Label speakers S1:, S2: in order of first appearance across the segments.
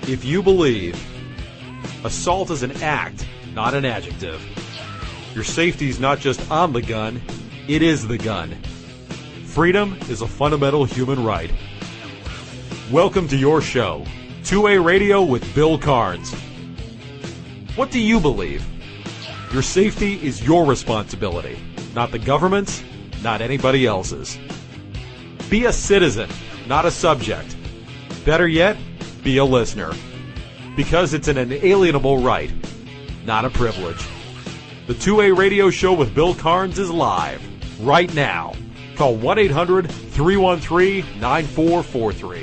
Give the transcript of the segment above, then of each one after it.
S1: If you believe assault is an act, not an adjective, your safety is not just on the gun, it is the gun. Freedom is a fundamental human right. Welcome to your show, 2A Radio with Bill Carnes. What do you believe? Your safety is your responsibility, not the government's, not anybody else's. Be a citizen, not a subject. Better yet, be a listener. Because it's an inalienable right, not a privilege. The 2A Radio Show with Bill Carnes is live, right now. Call 1-800-313-9443.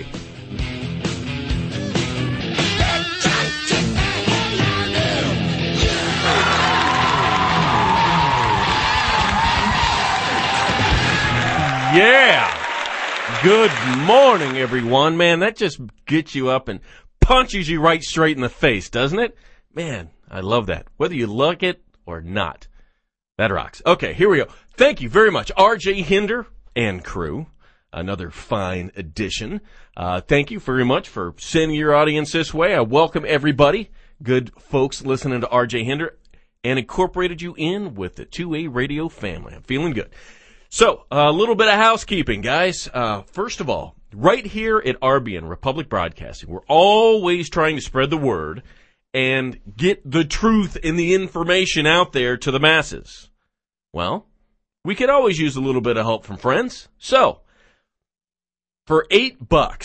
S2: Yeah! Good morning, everyone. Man, that just gets you up and punches you right straight in the face, doesn't it? Man, I love that. Whether you like it or not. That rocks. Okay, here we go. Thank you very much, R.J. Hinder and crew. Another fine addition. Thank you very much for sending your audience this way. I welcome everybody, good folks listening to R.J. Hinder, and incorporated you in with the 2A Radio family. I'm feeling good. So, a little bit of housekeeping, guys. First of all, right here at RBN, Republic Broadcasting, we're always trying to spread the word and get the truth and the information out there to the masses. Well, we could always use a little bit of help from friends. So, for $8,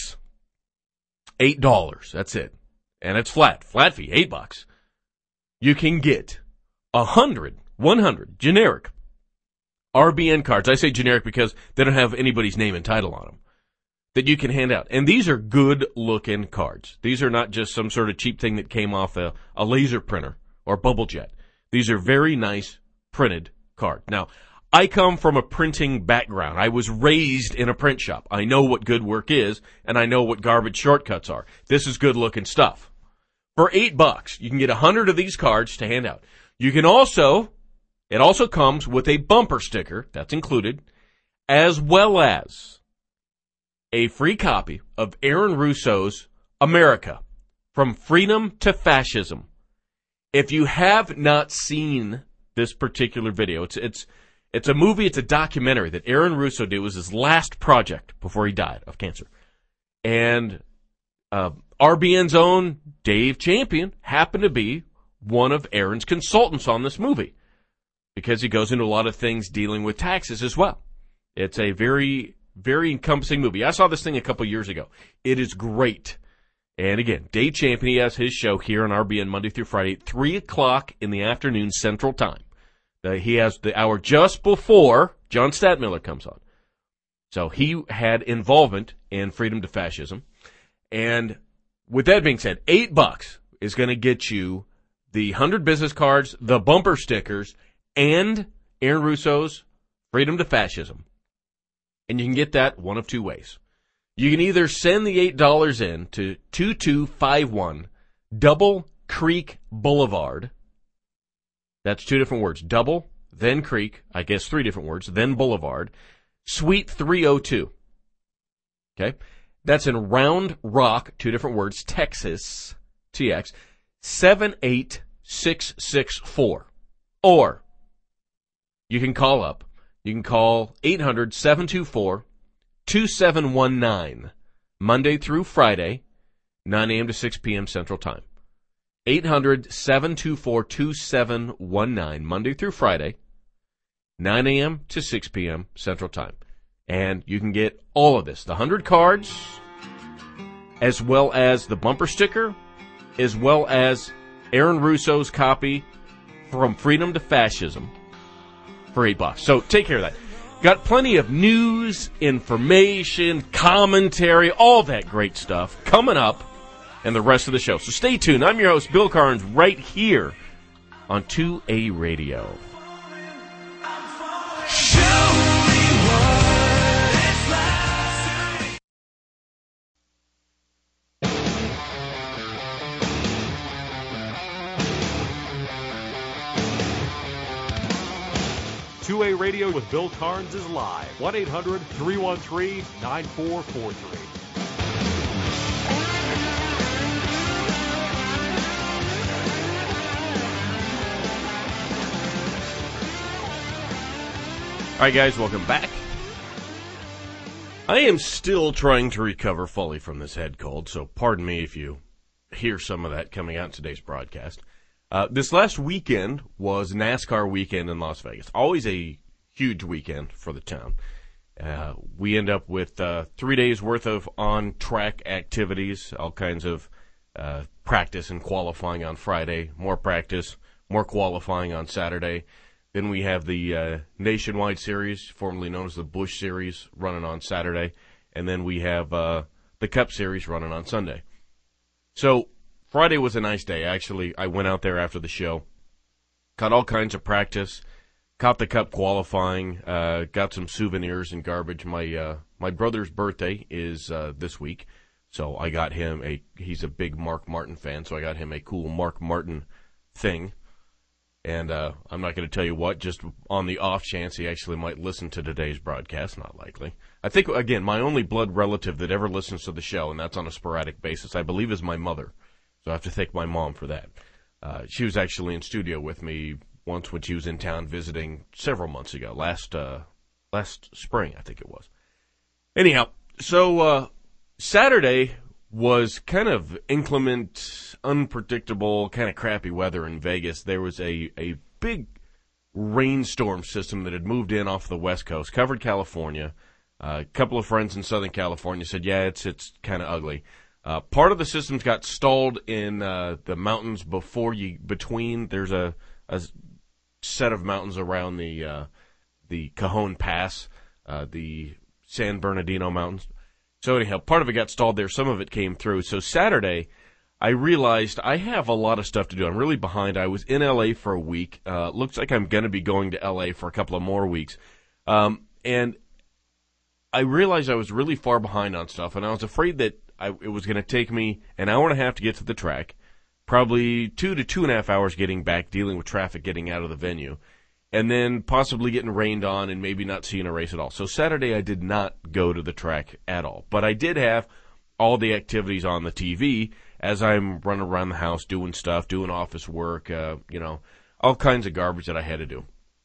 S2: $8, that's it. And it's flat fee, $8. You can get 100 generic RBN cards. I say generic because they don't have anybody's name and title on them that you can hand out. And these are good-looking cards. These are not just some sort of cheap thing that came off a laser printer or bubble jet. These are very nice printed cards. Now, I come from a printing background. I was raised in a print shop. I know what good work is, and I know what garbage shortcuts are. This is good-looking stuff. For $8, you can get 100 of these cards to hand out. You can also... It also comes with a bumper sticker, that's included, as well as a free copy of Aaron Russo's America, From Freedom to Fascism. If you have not seen this particular video, it's a movie, it's a documentary that Aaron Russo did. It was his last project before he died of cancer. And RBN's own Dave Champion happened to be one of Aaron's consultants on this movie, because he goes into a lot of things dealing with taxes as well. It's a very, very encompassing movie. I saw this thing a couple years ago. It is great. And again, Dave Champion, he has his show here on RBN Monday through Friday at 3 o'clock in the afternoon Central Time. He has the hour just before John Stadtmiller comes on. So he had involvement in Freedom to Fascism. And with that being said, $8 is going to get you the 100 business cards, the bumper stickers, and Aaron Russo's Freedom to Fascism. And you can get that one of two ways. You can either send the $8 in to 2251 Double Creek Boulevard. That's two different words. Double, then Creek, I guess three different words, then Boulevard, Suite 302. Okay? That's in Round Rock, two different words, Texas, TX, 78664. Or you can call up. You can call 800-724-2719, Monday through Friday, 9 a.m. to 6 p.m. Central Time. 800-724-2719, Monday through Friday, 9 a.m. to 6 p.m. Central Time. And you can get all of this, the 100 cards, as well as the bumper sticker, as well as Aaron Russo's copy From Freedom to Fascism, for $8. So take care of that. Got plenty of news, information, commentary, all that great stuff coming up in the rest of the show. So stay tuned. I'm your host, Bill Carnes, right here on 2A Radio.
S1: 2A Radio with Bill Carnes is live. 1-800-313-9443.
S2: All right, guys, welcome back. I am still trying to recover fully from this head cold, so pardon me if you hear some of that coming out in today's broadcast. This last weekend was NASCAR weekend in Las Vegas. Always a huge weekend for the town. We end up with 3 days worth of on-track activities, all kinds of practice and qualifying on Friday, more practice, more qualifying on Saturday. Then we have the Nationwide Series, formerly known as the Busch Series, running on Saturday. And then we have the Cup Series running on Sunday. So Friday was a nice day. Actually, I went out there after the show, got all kinds of practice, caught the Cup qualifying, got some souvenirs and garbage. My brother's birthday is this week, so I got him he's a big Mark Martin fan, so I got him a cool Mark Martin thing. And I'm not going to tell you what, just on the off chance he actually might listen to today's broadcast. Not likely. I think, again, my only blood relative that ever listens to the show, and that's on a sporadic basis, I believe is my mother. So I have to thank my mom for that. She was actually in studio with me once when she was in town visiting several months ago, last spring, I think it was. Anyhow, so Saturday was kind of inclement, unpredictable, kind of crappy weather in Vegas. There was a big rainstorm system that had moved in off the West Coast, covered California. A couple of friends in Southern California said, yeah, it's kind of ugly. Part of the systems got stalled in the mountains between. There's a set of mountains around the Cajon Pass, the San Bernardino Mountains. So anyhow, part of it got stalled there. Some of it came through. So Saturday, I realized I have a lot of stuff to do. I'm really behind. I was in L.A. for a week. Looks like I'm going to be going to L.A. for a couple of more weeks. And I realized I was really far behind on stuff, and I was afraid that it was going to take me an hour and a half to get to the track, probably 2 to 2.5 hours getting back, dealing with traffic getting out of the venue, and then possibly getting rained on and maybe not seeing a race at all. So Saturday I did not go to the track at all. But I did have all the activities on the TV as I'm running around the house doing stuff, doing office work, all kinds of garbage that I had to do.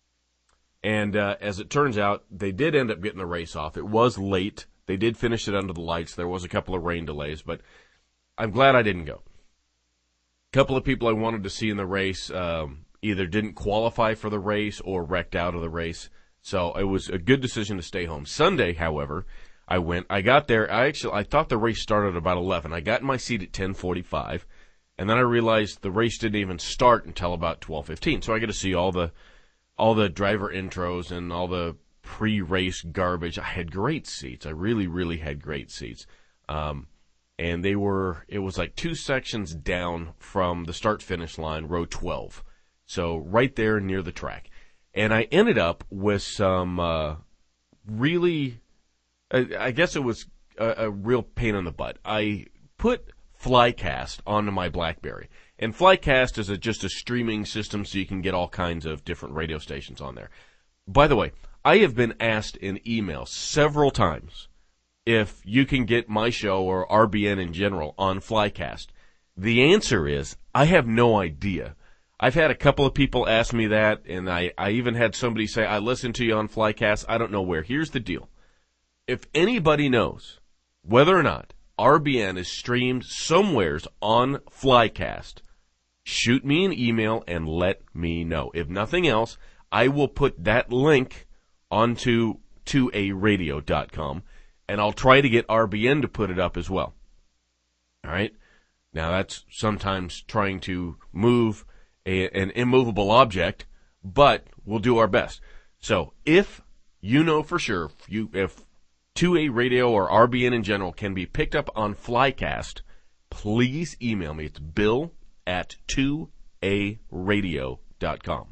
S2: And as it turns out, they did end up getting the race off. It was late. They did finish it under the lights. There was a couple of rain delays, but I'm glad I didn't go. A couple of people I wanted to see in the race either didn't qualify for the race or wrecked out of the race. So it was a good decision to stay home. Sunday, however, I went. I got there. I thought the race started at about 11. I got in my seat at 10:45, and then I realized the race didn't even start until about 12:15. So I get to see all the driver intros and all the pre-race garbage. I had great seats. I really, really had great seats. And it was like 2 sections down from the start-finish line, row 12. So right there near the track. And I ended up with some really, I guess it was a real pain in the butt. I put Flycast onto my BlackBerry. And Flycast is just a streaming system so you can get all kinds of different radio stations on there. By the way, I have been asked in email several times if you can get my show or RBN in general on Flycast. The answer is I have no idea. I've had a couple of people ask me that, and I even had somebody say, I listened to you on Flycast. I don't know where. Here's the deal. If anybody knows whether or not RBN is streamed somewheres on Flycast, shoot me an email and let me know. If nothing else, I will put that link onto toaradio.com, and I'll try to get RBN to put it up as well. All right? Now, that's sometimes trying to move an immovable object, but we'll do our best. So if you know for sure, if 2A Radio or RBN in general can be picked up on Flycast, please email me. It's bill@2aradio.com.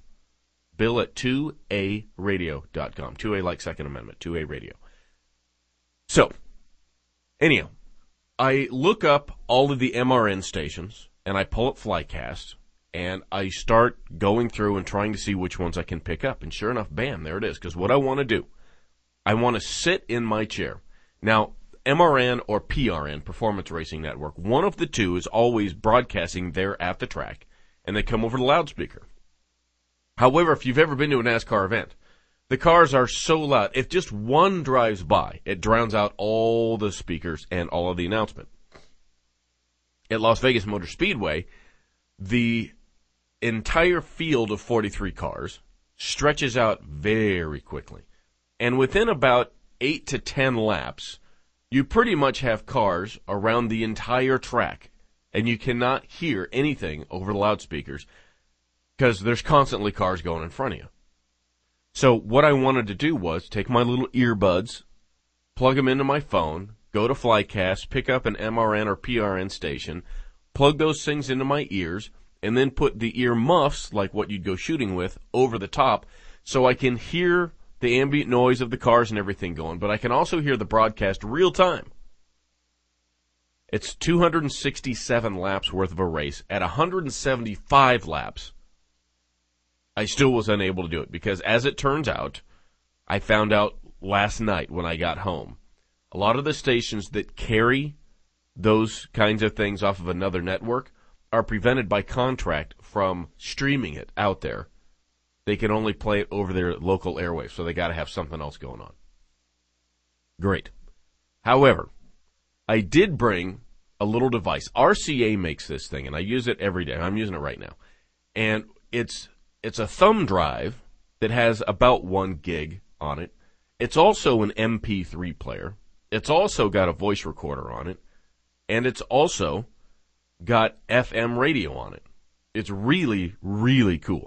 S2: bill@2aradio.com. 2A like Second Amendment, 2A Radio. So, anyhow, I look up all of the MRN stations, and I pull up Flycast, and I start going through and trying to see which ones I can pick up. And sure enough, bam, there it is. Because what I want to do, I want to sit in my chair. Now, MRN or PRN, Performance Racing Network, one of the two is always broadcasting there at the track, and they come over the loudspeaker. However, if you've ever been to a NASCAR event, The cars are so loud. If just one drives by, it drowns out all the speakers and all of the announcement. At Las Vegas Motor Speedway, the entire field of 43 cars stretches out very quickly. And within about 8 to 10 laps, you pretty much have cars around the entire track, and you cannot hear anything over the loudspeakers because there's constantly cars going in front of you. So what I wanted to do was take my little earbuds, plug them into my phone, go to Flycast, pick up an MRN or PRN station, plug those things into my ears, and then put the ear muffs, like what you'd go shooting with, over the top so I can hear the ambient noise of the cars and everything going, but I can also hear the broadcast real time. It's 267 laps worth of a race. At 175 laps, I still was unable to do it because, as it turns out, I found out last night when I got home, a lot of the stations that carry those kinds of things off of another network are prevented by contract from streaming it out there. They can only play it over their local airwaves, so they got to have something else going on. Great. However, I did bring a little device. RCA makes this thing, and I use it every day. I'm using it right now. And it's a thumb drive that has about 1 gig on it. It's also an MP3 player. It's also got a voice recorder on it. And it's also got FM radio on it. It's really, really cool.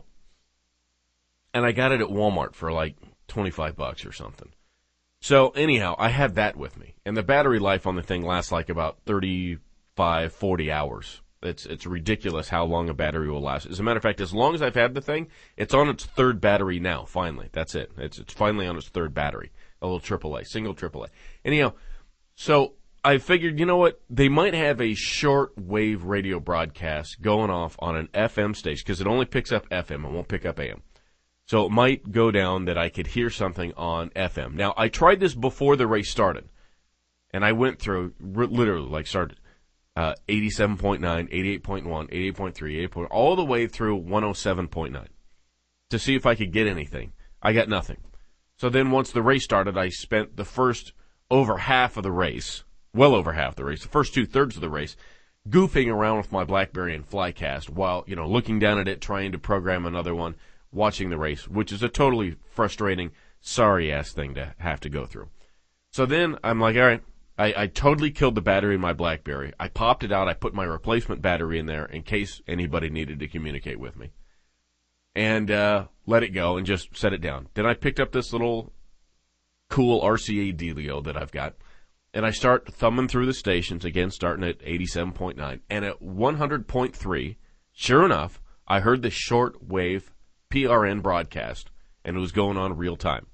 S2: And I got it at Walmart for like $25 or something. So anyhow, I had that with me. And the battery life on the thing lasts like about 35, 40 hours. It's ridiculous how long a battery will last. As a matter of fact, as long as I've had the thing, it's on its 3rd battery now, finally. That's it. It's finally on its 3rd battery. A little AAA, single AAA. Anyhow, so I figured, you know what? They might have a short wave radio broadcast going off on an FM station because it only picks up FM. It won't pick up AM. So it might go down that I could hear something on FM. Now, I tried this before the race started, and I went through, literally, like started 87.9, 88.1, 88.3, 88. All the way through 107.9 to see if I could get anything. I got nothing. So then once the race started, I spent the first over half of the race, well over half the race, the first 2/3 of the race, goofing around with my BlackBerry and Flycast while, looking down at it, trying to program another one, watching the race, which is a totally frustrating, sorry-ass thing to have to go through. So then I'm like, all right, I totally killed the battery in my BlackBerry. I popped it out. I put my replacement battery in there in case anybody needed to communicate with me. And let it go and just set it down. Then I picked up this little cool RCA dealio that I've got, and I start thumbing through the stations, again, starting at 87.9. And at 100.3, sure enough, I heard the short wave PRN broadcast, and it was going on real time.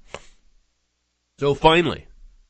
S2: So finally,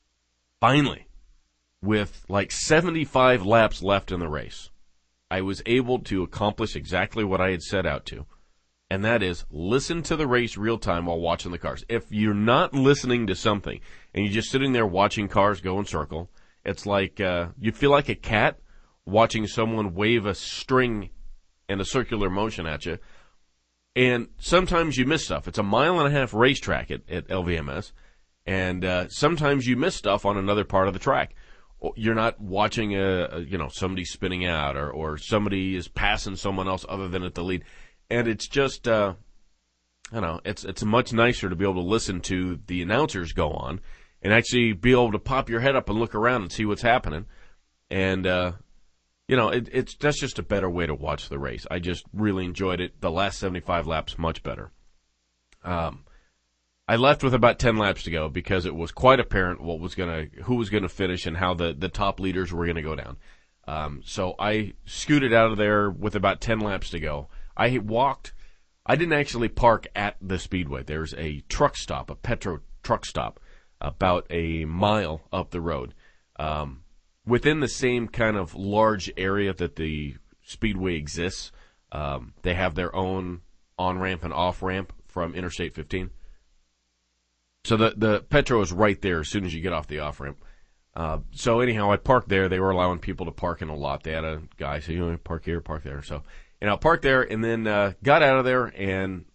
S2: with like 75 laps left in the race, I was able to accomplish exactly what I had set out to, and that is listen to the race real time while watching the cars. If you're not listening to something and you're just sitting there watching cars go in circle, it's like you feel like a cat watching someone wave a string in a circular motion at you. And sometimes you miss stuff. It's a 1.5-mile racetrack at LVMS, and sometimes you miss stuff on another part of the track. You're not watching somebody spinning out, or somebody is passing someone else other than at the lead, and it's just it's much nicer to be able to listen to the announcers go on and actually be able to pop your head up and look around and see what's happening, and that's just a better way to watch the race. I just really enjoyed it. The last 75 laps, much better. I left with about 10 laps to go because it was quite apparent who was going to finish and how the top leaders were going to go down. So I scooted out of there with about 10 laps to go. I walked. I didn't actually park at the speedway. There's a truck stop, a Petro truck stop, about a mile up the road. Within the same kind of large area that the speedway exists, they have their own on-ramp and off-ramp from Interstate 15. So the Petro is right there as soon as you get off the off-ramp. So anyhow, I parked there. They were allowing people to park in a lot. They had a guy say, park here, park there. So, I parked there and then got out of there and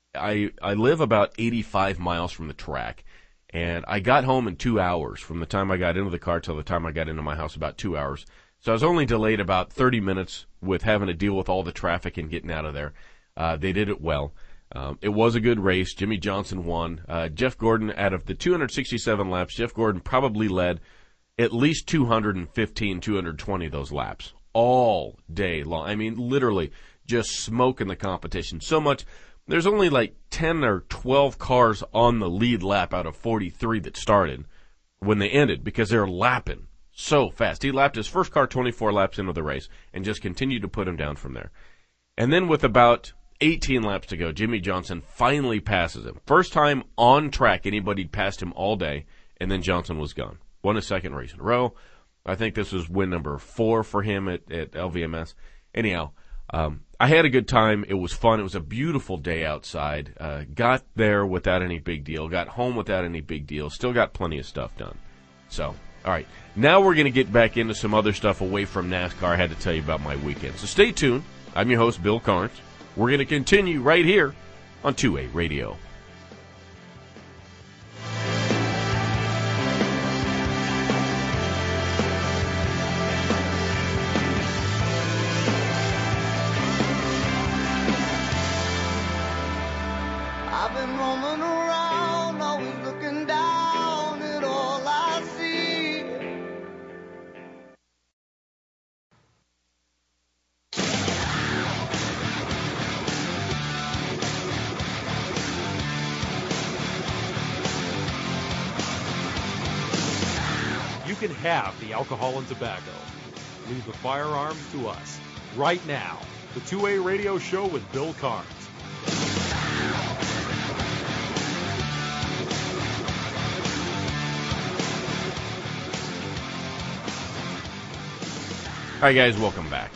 S2: I live about 85 miles from the track, and I got home in 2 hours from the time I got into the car till the time I got into my house, about 2 hours. So I was only delayed about 30 minutes with having to deal with all the traffic and getting out of there. They did it well. It was a good race. Jimmie Johnson won. Jeff Gordon, out of the 267 laps, Jeff Gordon probably led at least 215, 220 of those laps all day long. I mean, literally just smoking the competition so much. There's only like 10 or 12 cars on the lead lap out of 43 that started when they ended because they're lapping so fast. He lapped his first car 24 laps into the race and just continued to put him down from there. And then with about 18 laps to go, Jimmie Johnson finally passes him. First time on track anybody'd passed him all day, and then Johnson was gone. Won his second race in a row. I think this was win number 4 for him at LVMS. Anyhow, I had a good time. It was fun. It was a beautiful day outside. Got there without any big deal. Got home without any big deal. Still got plenty of stuff done. So, all right. Now we're going to get back into some other stuff away from NASCAR. I had to tell you about my weekend. So stay tuned. I'm your host, Bill Carnes. We're going to continue right here on 2A Radio.
S3: I've been roaming around, always looking down at all I see.
S1: You can have the alcohol and tobacco. Leave the firearms to us. Right now, the 2A Radio Show with Bill Carnes.
S2: Hi guys, welcome back.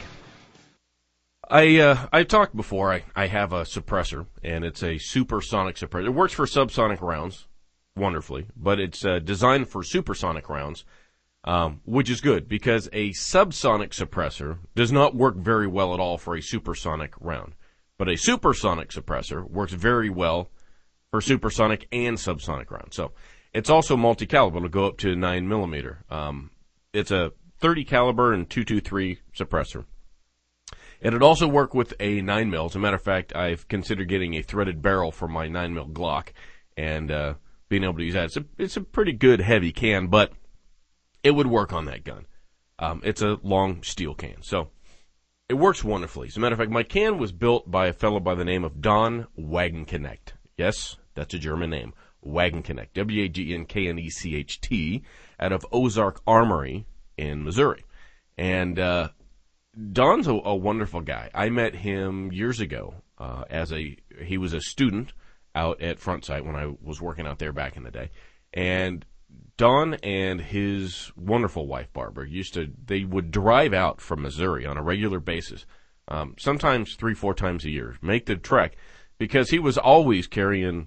S2: I've talked before. I have a suppressor, and it's a supersonic suppressor. It works for subsonic rounds wonderfully, but it's designed for supersonic rounds, which is good because a subsonic suppressor does not work very well at all for a supersonic round. But a supersonic suppressor works very well for supersonic and subsonic rounds. So it's also multi-caliber. It'll go up to 9mm. It's a 30 caliber and .223 suppressor. And it'd also work with a 9mm. As a matter of fact, I've considered getting a threaded barrel for my 9mm Glock and being able to use that. It's a pretty good heavy can, but it would work on that gun. It's a long steel can, so it works wonderfully. As a matter of fact, my can was built by a fellow by the name of Don Wagenknecht. Yes, that's a German name. Wagenknecht, Wagenknecht, out of Ozark Armory in Missouri. And Don's a wonderful guy. I met him years ago he was a student out at Front Sight when I was working out there back in the day. And Don and his wonderful wife, Barbara, they would drive out from Missouri on a regular basis, sometimes 3-4 times a year, make the trek, because he was always carrying,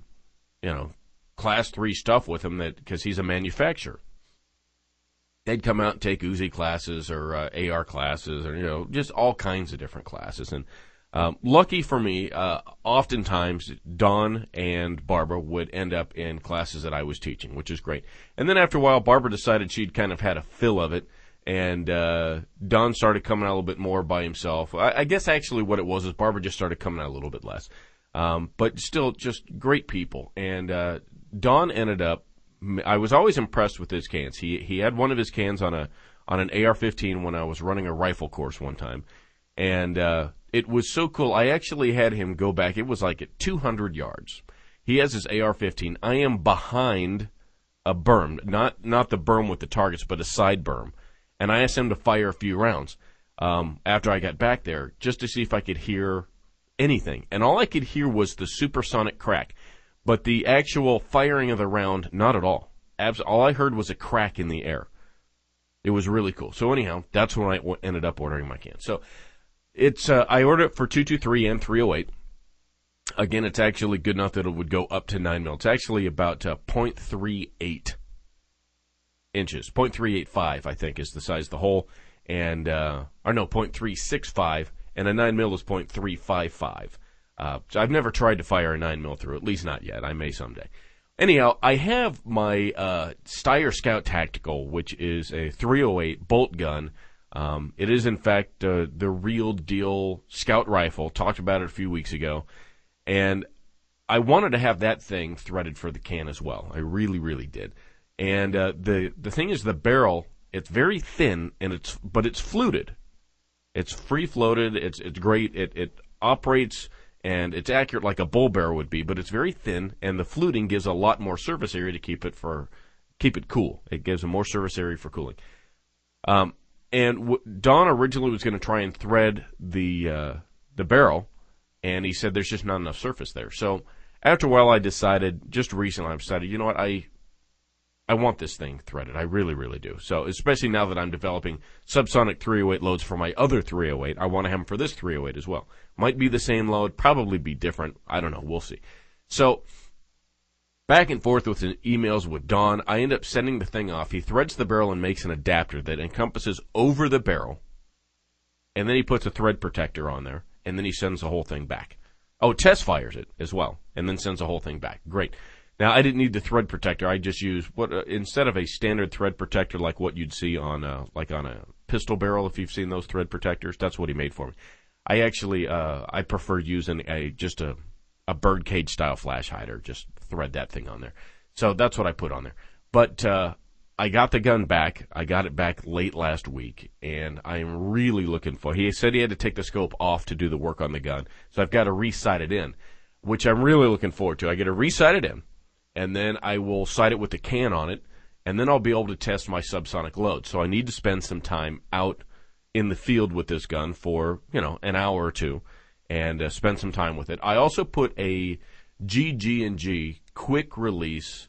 S2: Class 3 stuff with him because he's a manufacturer. They'd come out and take Uzi classes or AR classes or, just all kinds of different classes. And lucky for me, oftentimes Don and Barbara would end up in classes that I was teaching, which is great. And then after a while, Barbara decided she'd kind of had a fill of it, and Don started coming out a little bit more by himself. I guess actually what it was is Barbara just started coming out a little bit less. But still just great people. And Don ended up, I was always impressed with his cans. He had one of his cans on an AR-15 when I was running a rifle course one time. And it was so cool. I actually had him go back. It was like at 200 yards. He has his AR-15. I am behind a berm, not the berm with the targets, but a side berm. And I asked him to fire a few rounds after I got back there just to see if I could hear anything. And all I could hear was the supersonic crack. But the actual firing of the round, not at all. All I heard was a crack in the air. It was really cool. So anyhow, that's when I ended up ordering my can. So it's I ordered it for 223 and 308. Again, it's actually good enough that it would go up to 9mm. It's actually about 0.38 inches. 0.385, I think, is the size of the hole. And, 0.365, and a 9mm is 0.355. So I've never tried to fire a 9mm through, at least not yet. I may someday. Anyhow, I have my Steyr Scout Tactical, which is a .308 bolt gun. It is, in fact, the real deal scout rifle. Talked about it a few weeks ago. And I wanted to have that thing threaded for the can as well. I really, really did. And the thing is, the barrel, it's very thin, but it's fluted. It's free-floated. It's great. It operates, and it's accurate like a bull barrel would be, but it's very thin, and the fluting gives a lot more surface area to keep it cool. It gives it more surface area for cooling. Don originally was going to try and thread the barrel, and he said there's just not enough surface there. So after a while, I decided, you know what, I want this thing threaded. I really, really do. So especially now that I'm developing subsonic .308 loads for my other .308, I want to have them for this .308 as well. Might be the same load, probably be different. I don't know. We'll see. So back and forth with emails with Don, I end up sending the thing off. He threads the barrel and makes an adapter that encompasses over the barrel, and then he puts a thread protector on there, and then he sends the whole thing back. Oh, test fires it as well, and then sends the whole thing back. Great. Now, I didn't need the thread protector. I just used instead of a standard thread protector like what you'd see on a pistol barrel, if you've seen those thread protectors. That's what he made for me. I actually I prefer using just a birdcage style flash hider. Just thread that thing on there. So that's what I put on there. But I got the gun back. I got it back late last week, and I'm really looking for. He said he had to take the scope off to do the work on the gun, so I've got to re-sight it in, which I'm really looking forward to. I get to re-sight it in, and then I will sight it with the can on it, and then I'll be able to test my subsonic load. So I need to spend some time out in the field with this gun for, an hour or two, and spend some time with it. I also put a GG&G quick release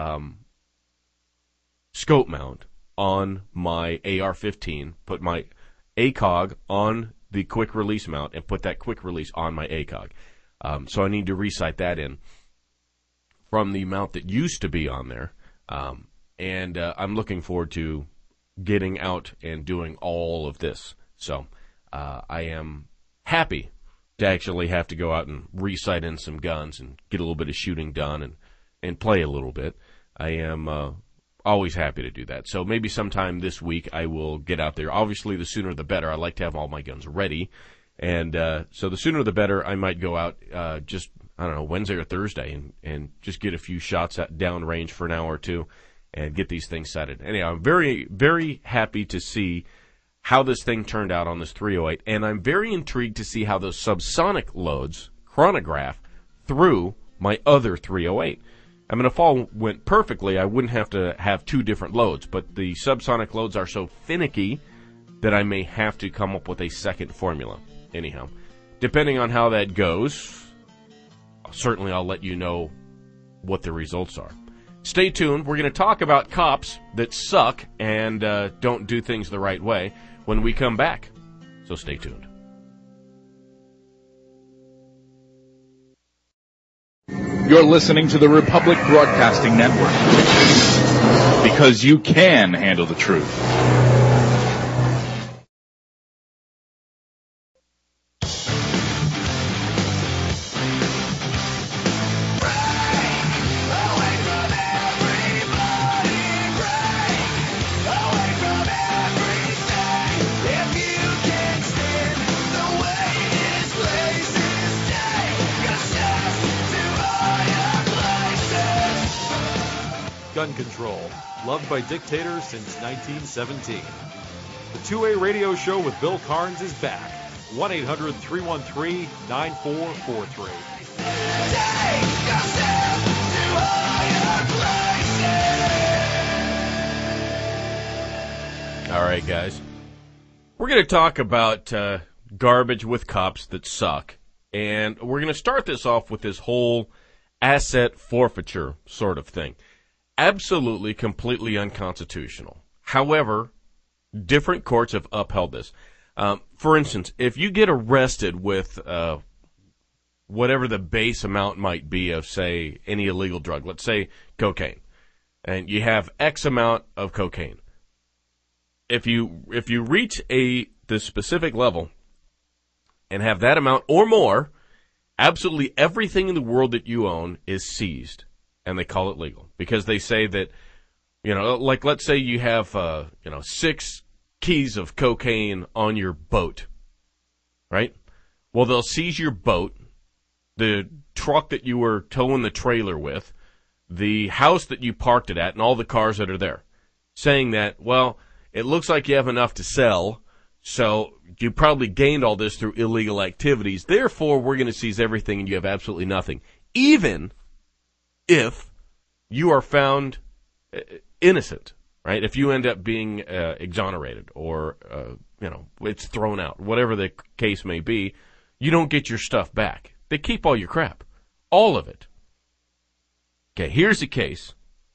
S2: scope mount on my AR-15, put my ACOG on the quick release mount, and put that quick release on my ACOG. So I need to re-sight that in from the mount that used to be on there. And I'm looking forward to getting out and doing all of this. So I am happy to actually have to go out and re-sight in some guns and get a little bit of shooting done and play a little bit. I am always happy to do that. So maybe sometime this week I will get out there. Obviously, the sooner the better. I like to have all my guns ready. And so the sooner the better. I might go out Wednesday or Thursday and just get a few shots at downrange for an hour or two and get these things sighted. Anyhow, I'm very, very happy to see how this thing turned out on this .308, and I'm very intrigued to see how those subsonic loads chronograph through my other .308. I mean, if all went perfectly, I wouldn't have to have two different loads, but the subsonic loads are so finicky that I may have to come up with a second formula. Anyhow, depending on how that goes, certainly I'll let you know what the results are. Stay tuned. We're going to talk about cops that suck and don't do things the right way when we come back. So stay tuned.
S4: You're listening to the Republic Broadcasting Network, because you can handle the truth.
S1: Gun control, loved by dictators since 1917. The 2A radio show with Bill Carnes is back. 1-800-313-9443.
S2: All right, guys. We're going to talk about garbage with cops that suck. And we're going to start this off with this whole asset forfeiture sort of thing. Absolutely, completely unconstitutional. However, different courts have upheld this. For instance, if you get arrested with whatever the base amount might be of, say, any illegal drug, let's say cocaine, and you have X amount of cocaine, if you reach the specific level and have that amount or more, Absolutely everything in the world that you own is seized, and they call it legal because they say that, like let's say you have, 6 keys of cocaine on your boat, right? Well, they'll seize your boat, the truck that you were towing the trailer with, the house that you parked it at, and all the cars that are there, saying that, well, it looks like you have enough to sell, so you probably gained all this through illegal activities. Therefore, we're going to seize everything and you have absolutely nothing, even if you are found innocent, right? If you end up being exonerated or, it's thrown out, whatever the case may be, you don't get your stuff back. They keep all your crap, all of it. Okay, here's a case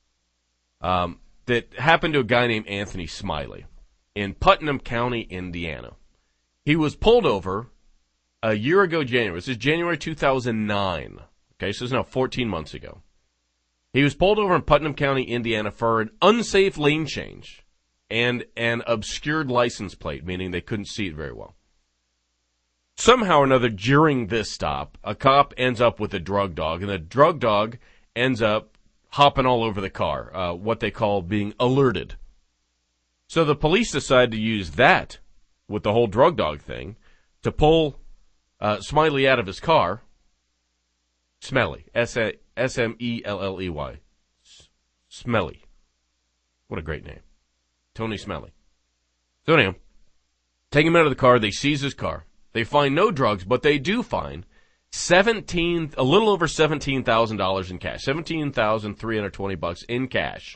S2: that happened to a guy named Anthony Smiley in Putnam County, Indiana. He was pulled over a year ago, January. This is January 2009. Okay, so this is now 14 months ago. He was pulled over in Putnam County, Indiana for an unsafe lane change and an obscured license plate, meaning they couldn't see it very well. Somehow or another, during this stop, a cop ends up with a drug dog, and the drug dog ends up hopping all over the car, what they call being alerted. So the police decide to use that with the whole drug dog thing to pull Smiley out of his car. Smelly. S-M-E-L-L-E-Y. Smelly. What a great name. Tony Smelly. So anyhow, take him out of the car. They seize his car. They find no drugs, but they do find a little over $17,000 in cash. $17,320 in cash.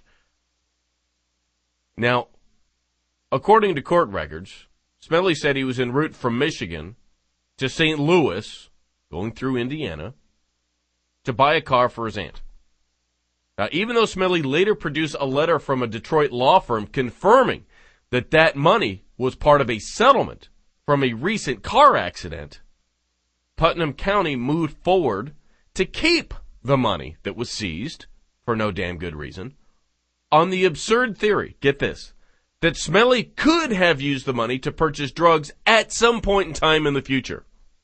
S2: Now, according to court records, Smelly said he was en route from Michigan to St. Louis, going through Indiana, to buy a car for his aunt. Now, even though Smelly later produced a letter from a Detroit law firm confirming that that money was part of a settlement from a recent car accident, Putnam County moved forward to keep the money that was seized, for no damn good reason, on the absurd theory, get this, that Smelly could have used the money to purchase drugs at some point in time in the future.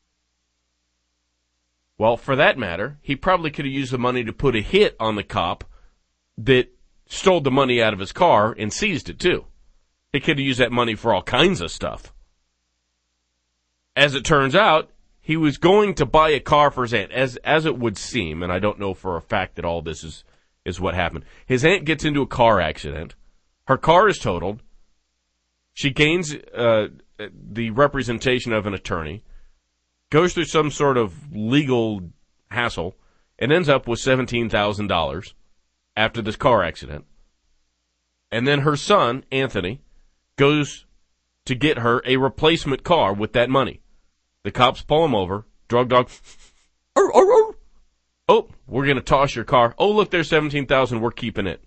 S2: Well, for that matter, he probably could have used the money to put a hit on the cop that stole the money out of his car and seized it too. He could have used that money for all kinds of stuff. As it turns out, he was going to buy a car for his aunt, as it would seem, and I don't know for a fact that all this is what happened. His aunt gets into a car accident. Her car is totaled. She gains the representation of an attorney, goes through some sort of legal hassle, and ends up with $17,000 after this car accident. And then her son, Anthony, goes to get her a replacement car with that money. The cops pull him over. Drug dog. Oh, we're going to toss your car. Oh, look, there's $17,000. We're keeping it.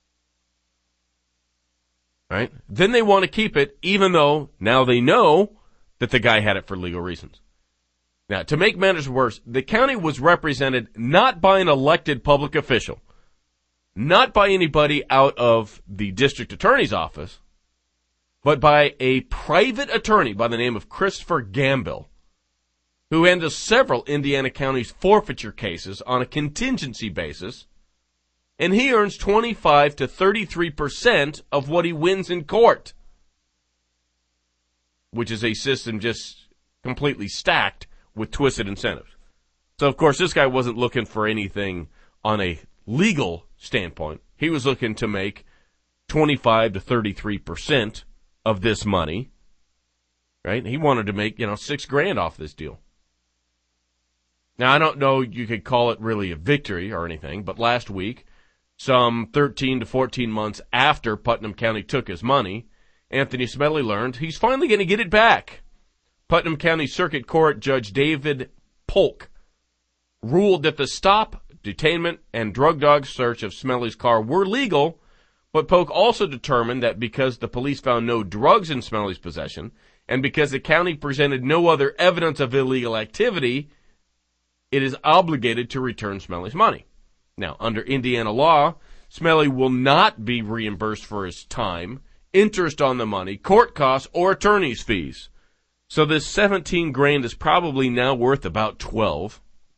S2: Right? Then they want to keep it, even though now they know that the guy had it for legal reasons. Now, to make matters worse, the county was represented not by an elected public official, not by anybody out of the district attorney's office, but by a private attorney by the name of Christopher Gambill, who handles several Indiana county's forfeiture cases on a contingency basis, and he earns 25 to 33% of what he wins in court, which is a system just completely stacked with twisted incentives. So, of course, this guy wasn't looking for anything on a legal standpoint. He was looking to make 25 to 33% of this money, right? He wanted to make, $6,000 off this deal. Now, I don't know you could call it really a victory or anything, but last week, some 13 to 14 months after Putnam County took his money, Anthony Smelly learned he's finally going to get it back. Putnam County Circuit Court Judge David Polk ruled that the stop, detainment, and drug dog search of Smelly's car were legal, but Polk also determined that because the police found no drugs in Smelly's possession, and because the county presented no other evidence of illegal activity, it is obligated to return Smelly's money. Now, under Indiana law, Smelly will not be reimbursed for his time, interest on the money, court costs, or attorney's fees. So this $17,000 is probably now worth about $12,000,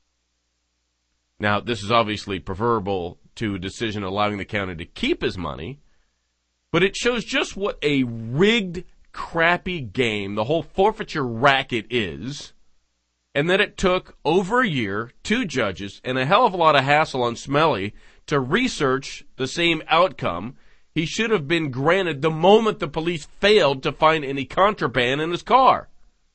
S2: Now, this is obviously preferable to a decision allowing the county to keep his money, but it shows just what a rigged, crappy game the whole forfeiture racket is, and that it took over a year, 2 judges, and a hell of a lot of hassle on Smelly to research the same outcome he should have been granted the moment the police failed to find any contraband in his car.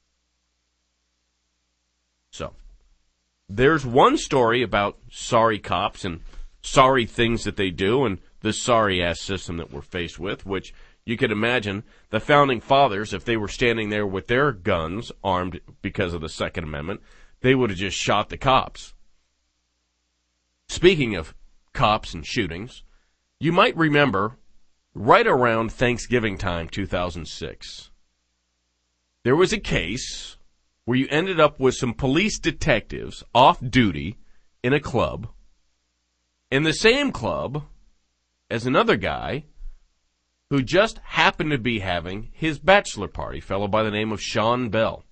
S2: So, there's one story about sorry cops and sorry things that they do and the sorry-ass system that we're faced with, which you could imagine the Founding Fathers, if they were standing there with their guns armed because of the Second Amendment, they would have just shot the cops. Speaking of cops and shootings, you might remember right around Thanksgiving time 2006, there was a case where you ended up with some police detectives off duty in a club, in the same club as another guy who just happened to be having his bachelor party, a fellow by the name of Sean Bell.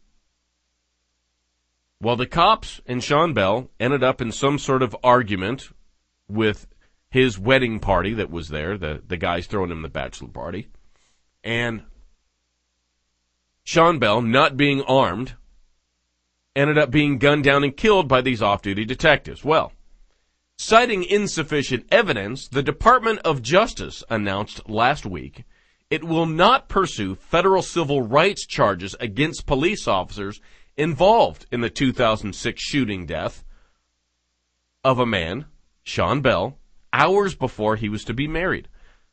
S2: Well, the cops and Sean Bell ended up in some sort of argument with his wedding party that was there, the guys throwing him the bachelor party. And Sean Bell, not being armed, ended up being gunned down and killed by these off-duty detectives. Well, citing insufficient evidence, the Department of Justice announced last week it will not pursue federal civil rights charges against police officers involved in the 2006 shooting death of a man, Sean Bell, hours before he was to be married.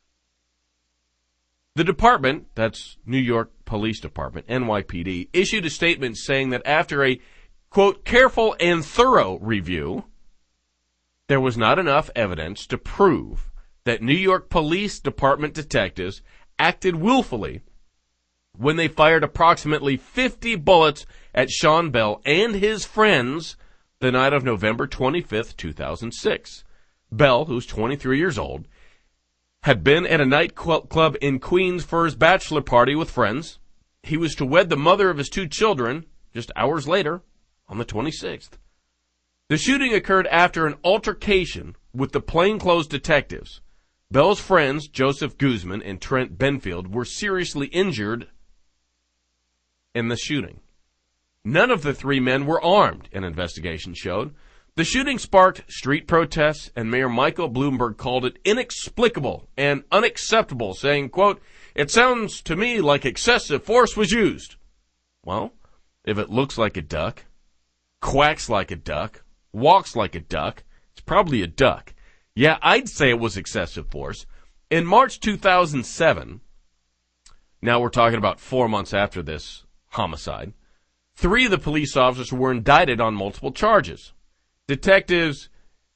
S2: The department, that's New York Police Department, NYPD, issued a statement saying that after a, quote, careful and thorough review, there was not enough evidence to prove that New York Police Department detectives acted willfully when they fired approximately 50 bullets at Sean Bell and his friends the night of November 25th, 2006. Bell, who's 23 years old, had been at a nightclub in Queens for his bachelor party with friends. He was to wed the mother of his 2 children just hours later on the 26th. The shooting occurred after an altercation with the plainclothes detectives. Bell's friends, Joseph Guzman and Trent Benfield, were seriously injured in the shooting. None of the 3 men were armed, an investigation showed. The shooting sparked street protests, and Mayor Michael Bloomberg called it inexplicable and unacceptable, saying, quote, "It sounds to me like excessive force was used." Well, if it looks like a duck, quacks like a duck, walks like a duck, it's probably a duck. Yeah, I'd say it was excessive force. In March 2007, now we're talking about 4 months after this homicide, 3 of the police officers were indicted on multiple charges. Detectives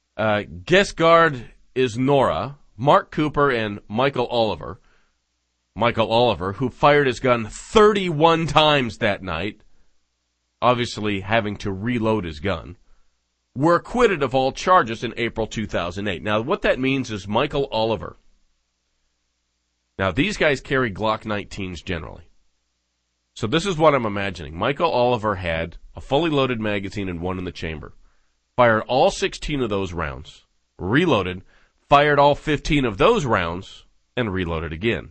S2: Gesgard Isnora, Mark Cooper, and Michael Oliver, who fired his gun 31 times that night, obviously having to reload his gun, were acquitted of all charges in April 2008. Now, what that means is Michael Oliver. Now, these guys carry Glock 19s generally. So this is what I'm imagining. Michael Oliver had a fully loaded magazine and one in the chamber. Fired all 16 of those rounds, reloaded, fired all 15 of those rounds, and reloaded again.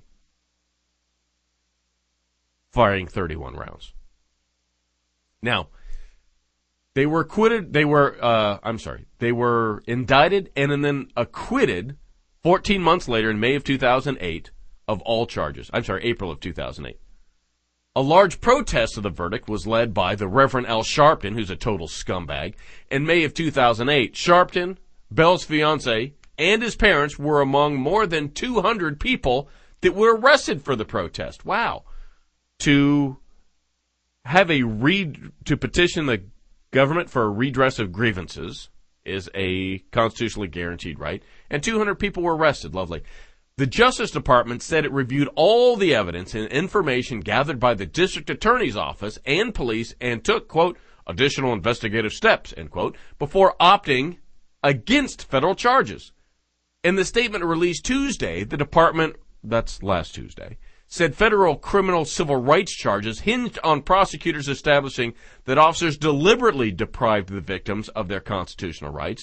S2: Firing 31 rounds. Now, they were acquitted, they were indicted and then acquitted 14 months later in May of 2008 of all charges. April of 2008. A large protest of the verdict was led by the Reverend Al Sharpton, who's a total scumbag. In May of 2008, Sharpton, Bell's fiancé, and his parents were among more than 200 people that were arrested for the protest. Wow. To have to petition the government for a redress of grievances is a constitutionally guaranteed right. And 200 people were arrested. Lovely. The Justice Department said it reviewed all the evidence and information gathered by the District Attorney's Office and police and took, quote, additional investigative steps, end quote, before opting against federal charges. In the statement released Tuesday, the department, that's last Tuesday, said federal criminal civil rights charges hinged on prosecutors establishing that officers deliberately deprived the victims of their constitutional rights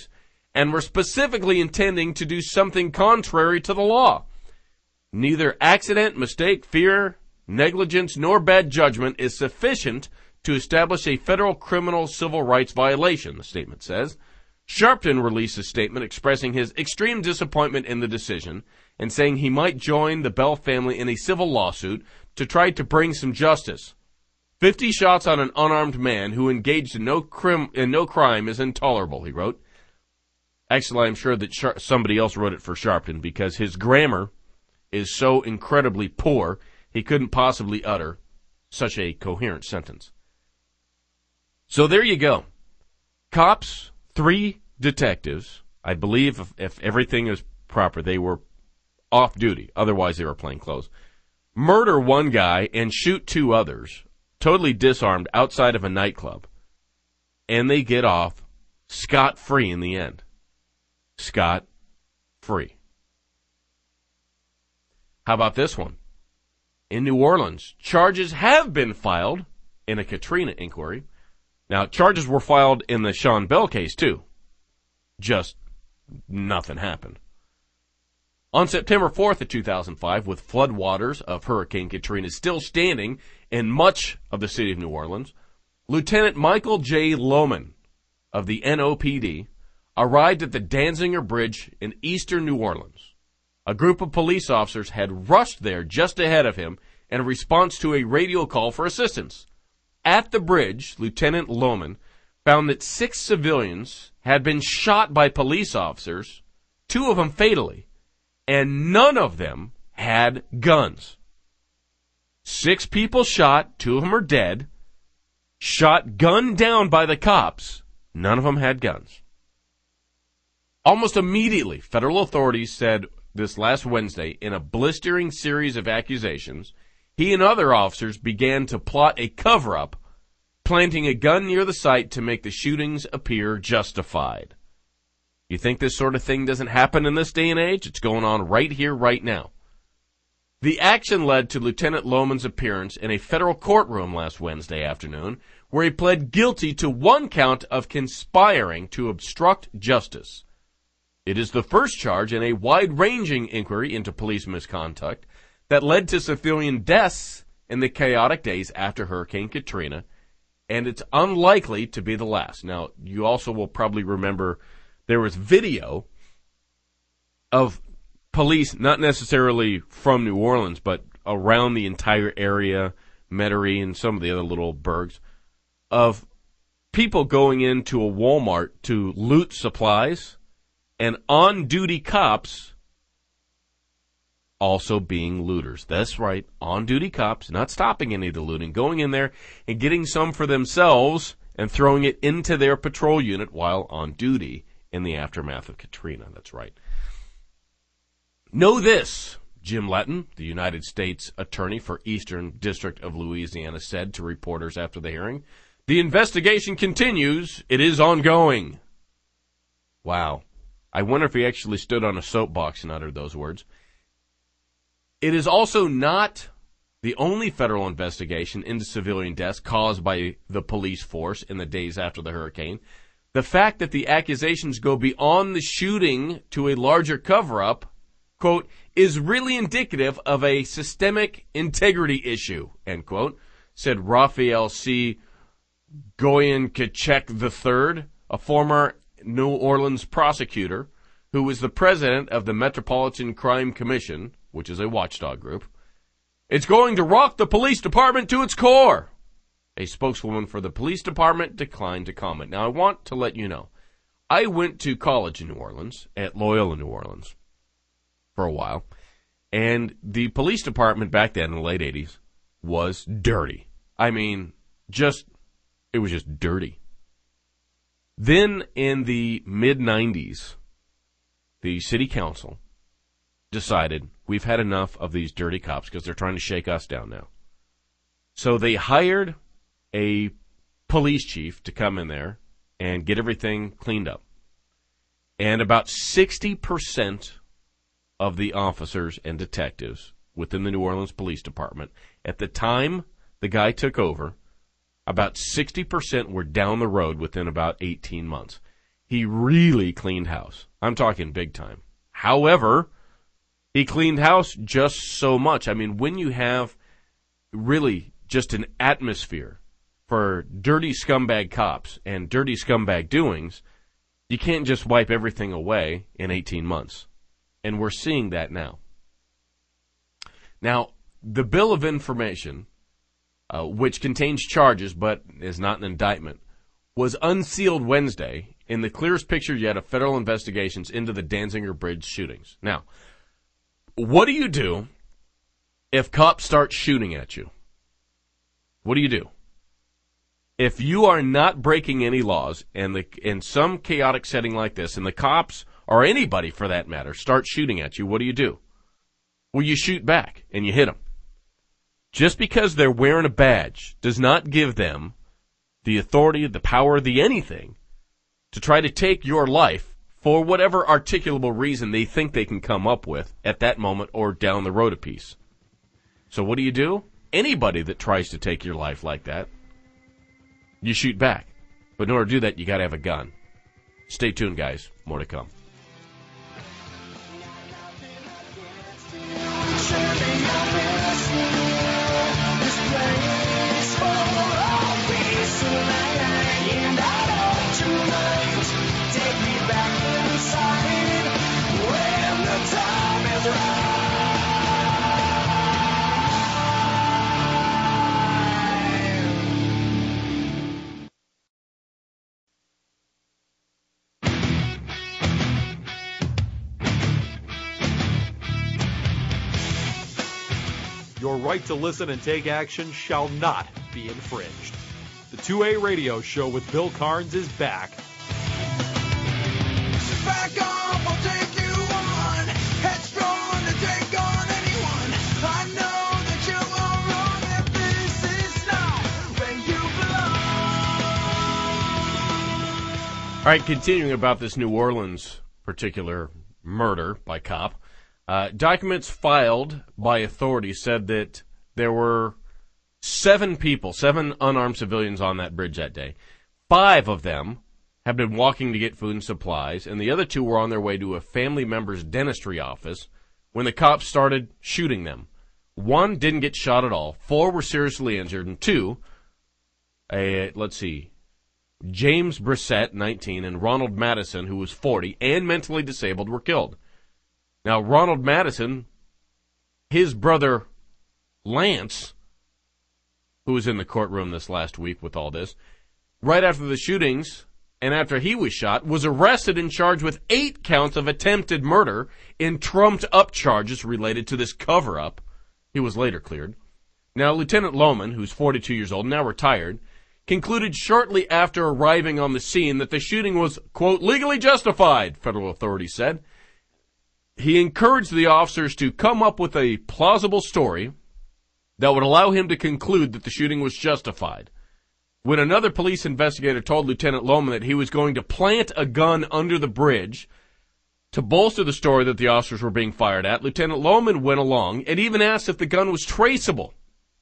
S2: and were specifically intending to do something contrary to the law. Neither accident, mistake, fear, negligence, nor bad judgment is sufficient to establish a federal criminal civil rights violation, the statement says. Sharpton released a statement expressing his extreme disappointment in the decision and saying he might join the Bell family in a civil lawsuit to try to bring some justice. 50 shots on an unarmed man who engaged in no crime is intolerable, he wrote. Actually, I'm sure that somebody else wrote it for Sharpton because his grammar is so incredibly poor, he couldn't possibly utter such a coherent sentence. So there you go. Cops, 3 detectives, I believe if everything is proper, they were off duty. Otherwise, they were plain clothes. Murder one guy and shoot 2 others, totally disarmed outside of a nightclub. And they get off scot-free in the end. Scot-free. How about this one? In New Orleans, charges have been filed in a Katrina inquiry. Now, charges were filed in the Sean Bell case, too. Just nothing happened. On September 4th of 2005, with floodwaters of Hurricane Katrina still standing in much of the city of New Orleans, Lieutenant Michael J. Lohman of the NOPD arrived at the Danziger Bridge in eastern New Orleans. A group of police officers had rushed there just ahead of him in response to a radio call for assistance. At the bridge, Lieutenant Lohman found that 6 civilians had been shot by police officers, 2 of them fatally, and none of them had guns. 6 people shot, 2 of them are dead, shot, gunned down by the cops, none of them had guns. Almost immediately, federal authorities said this last Wednesday, in a blistering series of accusations, he and other officers began to plot a cover-up, planting a gun near the site to make the shootings appear justified. You think this sort of thing doesn't happen in this day and age? It's going on right here, right now. The action led to Lieutenant Lohman's appearance in a federal courtroom last Wednesday afternoon, where he pled guilty to 1 count of conspiring to obstruct justice. It is the first charge in a wide-ranging inquiry into police misconduct that led to civilian deaths in the chaotic days after Hurricane Katrina, and it's unlikely to be the last. Now, you also will probably remember there was video of police, not necessarily from New Orleans, but around the entire area, Metairie and some of the other little burgs, of people going into a Walmart to loot supplies, and on-duty cops also being looters. That's right, on-duty cops, not stopping any of the looting, going in there and getting some for themselves and throwing it into their patrol unit while on duty in the aftermath of Katrina. That's right. Know this, Jim Letton, the United States Attorney for Eastern District of Louisiana, said to reporters after the hearing. The investigation continues. It is ongoing. Wow. I wonder if he actually stood on a soapbox and uttered those words. It is also not the only federal investigation into civilian deaths caused by the police force in the days after the hurricane. The fact that the accusations go beyond the shooting to a larger cover-up, quote, is really indicative of a systemic integrity issue, end quote, said Raphael C. Goyen-Kachek III, a former New Orleans prosecutor who was the president of the Metropolitan Crime Commission, which is a watchdog group. It's going to rock the police department to its core. A spokeswoman for the police department declined to comment. Now, I want to let you know, I went to college in New Orleans, at Loyola, New Orleans, for a while, and the police department back then in the late 80s was dirty. I mean, it was just dirty. Then in the mid-90s, the city council decided we've had enough of these dirty cops because they're trying to shake us down now. So they hired a police chief to come in there and get everything cleaned up. And about 60% of the officers and detectives within the New Orleans Police Department, at the time the guy took over, about 60% were down the road within about 18 months. he really cleaned house. I'm talking big time. However, he cleaned house just so much. I mean, when you have really just an atmosphere for dirty scumbag cops and dirty scumbag doings, you can't just wipe everything away in 18 months. And we're seeing that now. Now, the Bill of Information, which contains charges but is not an indictment, was unsealed Wednesday in the clearest picture yet of federal investigations into the Danziger Bridge shootings. Now, what do you do if cops start shooting at you? What do you do? If you are not breaking any laws and in some chaotic setting like this, and the cops, or anybody for that matter, start shooting at you, what do? Well, you shoot back and you hit them. Just because they're wearing a badge does not give them the authority, the power, the anything to try to take your life for whatever articulable reason they think they can come up with at that moment or down the road a piece. So what do? Anybody that tries to take your life like that, you shoot back. But in order to do that, you got to have a gun. Stay tuned, guys. More to come.
S1: Your right to listen and take action shall not be infringed. The 2A Radio Show with Bill Carnes is back.
S3: Back off, I'll take you on. Headstrong to take on anyone. I know that you are wrong if this is not where you belong.
S2: All right, continuing about this New Orleans particular murder by cop. Documents filed by authorities said that there were 7 unarmed civilians on that bridge that day. 5 of them have been walking to get food and supplies, and the other 2 were on their way to a family member's dentistry office when the cops started shooting them. 1 didn't get shot at all. 4 were seriously injured, and 2, James Brissett, 19, and Ronald Madison, who was 40, and mentally disabled, were killed. Now, Ronald Madison, his brother Lance, who was in the courtroom this last week with all this, right after the shootings and after he was shot, was arrested and charged with 8 counts of attempted murder in trumped-up charges related to this cover-up. He was later cleared. Now, Lieutenant Lohman, who's 42 years old, now retired, concluded shortly after arriving on the scene that the shooting was, quote, legally justified, federal authorities said. He encouraged the officers to come up with a plausible story that would allow him to conclude that the shooting was justified. When another police investigator told Lieutenant Lohman that he was going to plant a gun under the bridge to bolster the story that the officers were being fired at, Lieutenant Lohman went along and even asked if the gun was traceable.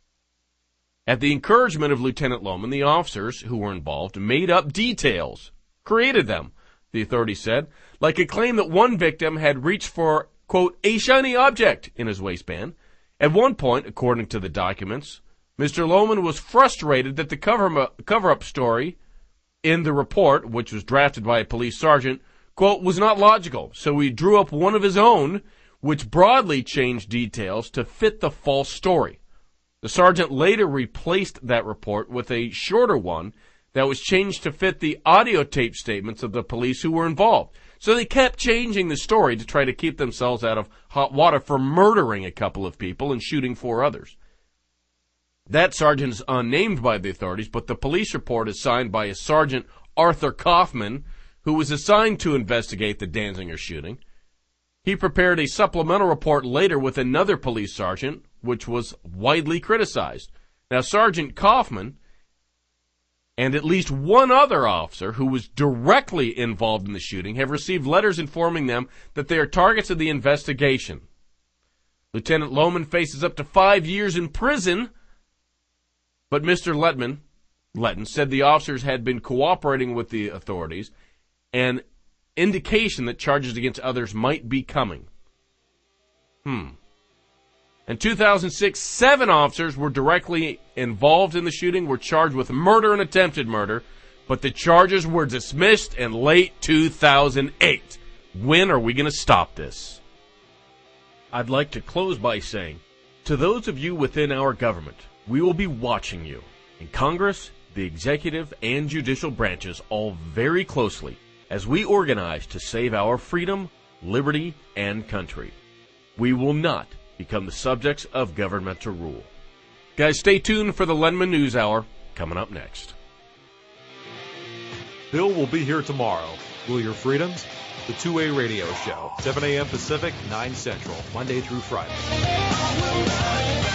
S2: At the encouragement of Lieutenant Lohman, the officers who were involved made up details, created them, the authorities said, like a claim that one victim had reached for, quote, a shiny object in his waistband. At one point, according to the documents, Mr. Lohman was frustrated that the cover-up story in the report, which was drafted by a police sergeant, quote, was not logical, so he drew up one of his own, which broadly changed details to fit the false story. The sergeant later replaced that report with a shorter one that was changed to fit the audio tape statements of the police who were involved. So they kept changing the story to try to keep themselves out of hot water for murdering a couple of people and shooting 4 others. That sergeant is unnamed by the authorities, but the police report is signed by a Sergeant Arthur Kaufman, who was assigned to investigate the Danziger shooting. He prepared a supplemental report later with another police sergeant, which was widely criticized. Now, Sergeant Kaufman and at least one other officer who was directly involved in the shooting have received letters informing them that they are targets of the investigation. Lieutenant Lohman faces up to 5 years in prison, but Mr. Letton said the officers had been cooperating with the authorities an indication that charges against others might be coming. In 2006, 7 officers were directly involved in the shooting, were charged with murder and attempted murder, but the charges were dismissed in late 2008. When are we going to stop this? I'd like to close by saying, to those of you within our government, we will be watching you. In Congress, the executive and judicial branches all very closely as we organize to save our freedom, liberty, and country. We will not become the subjects of governmental rule. Guys, stay tuned for the Lenman News Hour coming up next.
S1: Bill will be here tomorrow. Will your freedoms? The 2A Radio Show, 7 a.m. Pacific, 9 Central, Monday through Friday.